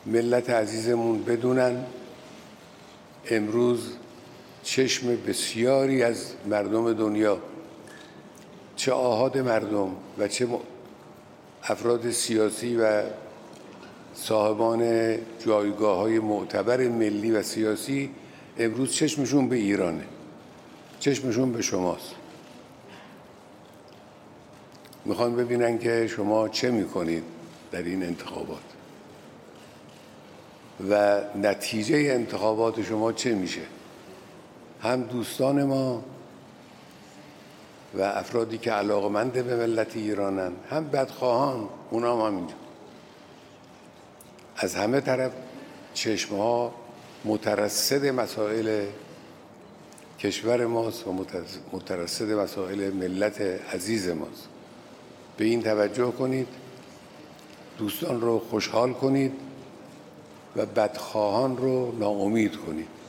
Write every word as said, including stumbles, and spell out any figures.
ملت عزیزمون بدونن امروز چشم بسیاری از مردم دنیا، چه آحاد مردم و چه افراد سیاسی و صاحبان جایگاه‌های معتبر ملی و سیاسی، امروز چشمشون به ایرانه، چشمشون به شماست. میخوان ببینن که شما چه میکنید در این انتخابات و نتیجه انتخابات شما چه میشه. هم دوستان ما و افرادی که علاقمند به ملت ایرانن، هم بدخواهان، اونا هم همینجا. از همه طرف چشمها مترصد مسائل کشور ماست و مترصد مسائل ملت عزیز ماست. به این توجه کنید، دوستان رو خوشحال کنید و بدخواهان رو ناامید کنید.